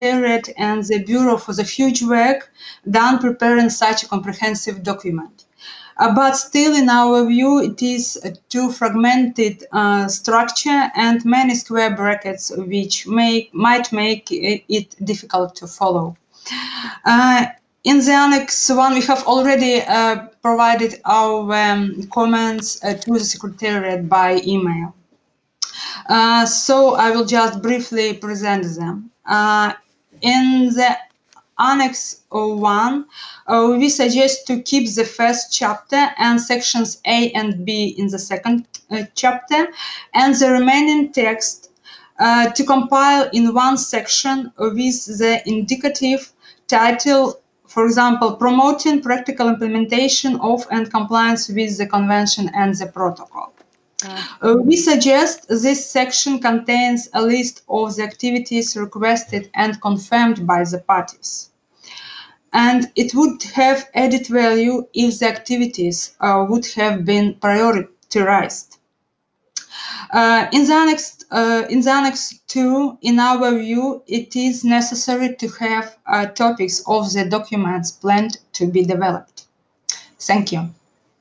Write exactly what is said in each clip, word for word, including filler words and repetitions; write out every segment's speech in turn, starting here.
Secretariat and the Bureau for the huge work done preparing such a comprehensive document. Uh, but still, in our view, it is a too fragmented uh, structure and many square brackets which make, might make it, it difficult to follow. Uh, in the Annex one, we have already uh, provided our um, comments uh, to the Secretariat by email. Uh, so I will just briefly present them. Uh, in the Annex one, uh, we suggest to keep the first chapter and sections A and B in the second uh, chapter, and the remaining text uh, to compile in one section with the indicative title, for example, promoting practical implementation of and compliance with the convention and the protocol. Uh, we suggest this section contains a list of the activities requested and confirmed by the parties. And it would have added value if the activities uh, would have been prioritized. Uh, in, the annex, uh, in the Annex two, in our view, it is necessary to have uh, topics of the documents planned to be developed. Thank you.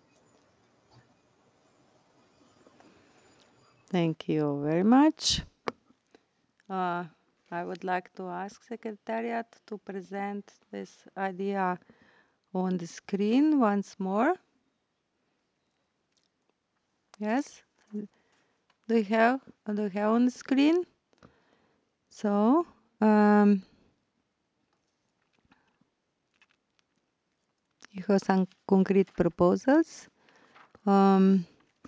Thank you very much. Uh, I would like to ask Secretariat to present this idea on the screen once more. Yes? Do you have, do you have on the screen? So, um, you have some concrete proposals. Um,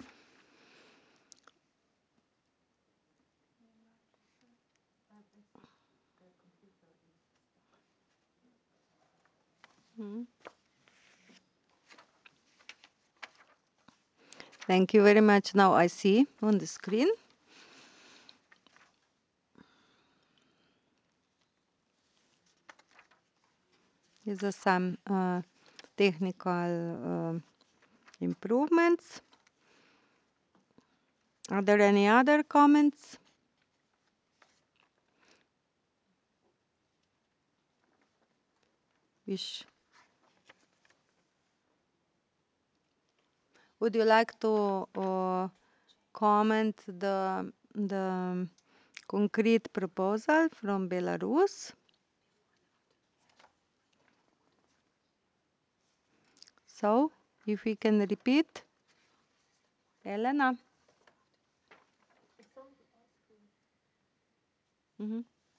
Thank you very much. Now I see on the screen. These are some uh, technical uh, improvements. Are there any other comments? Wish. Would you like to uh, comment the the concrete proposal from Belarus? So, if we can repeat, Elena. Mm-hmm.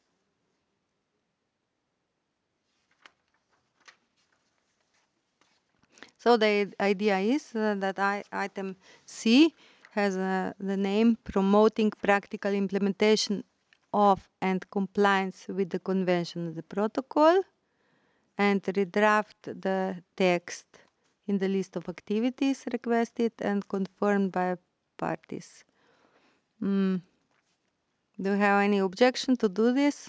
So the idea is uh, that I, item C has uh, the name promoting practical implementation of and compliance with the convention of the protocol, and redraft the text in the list of activities requested and confirmed by parties. Mm. Do you have any objection to do this?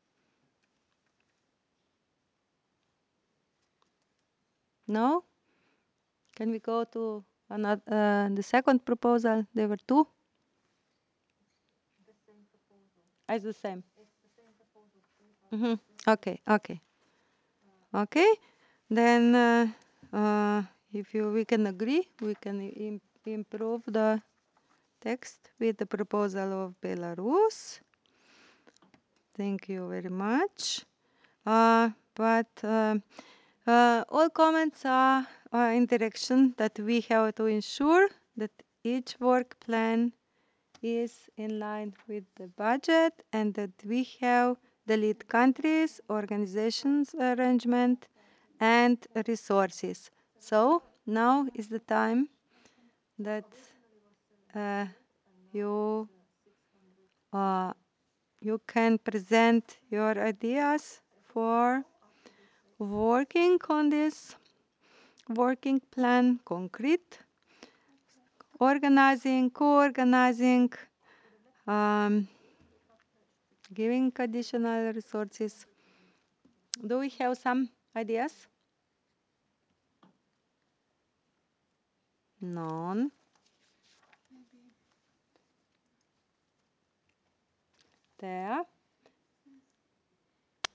No? Can we go to another, uh, the second proposal? There were two? The same proposal. It's the same. It's the same proposal. Mm-hmm. Okay, okay. Okay, then uh, uh, if you we can agree, we can im improve the text with the proposal of Belarus. Thank you very much. Uh, but uh, uh, all comments are, are in direction that we have to ensure that each work plan is in line with the budget and that we have the lead countries, organizations arrangement, and resources. So now is the time that uh, you uh, you can present your ideas for working on this working plan, concrete, organizing, co-organizing, um, giving additional resources. Do we have some ideas? None. There.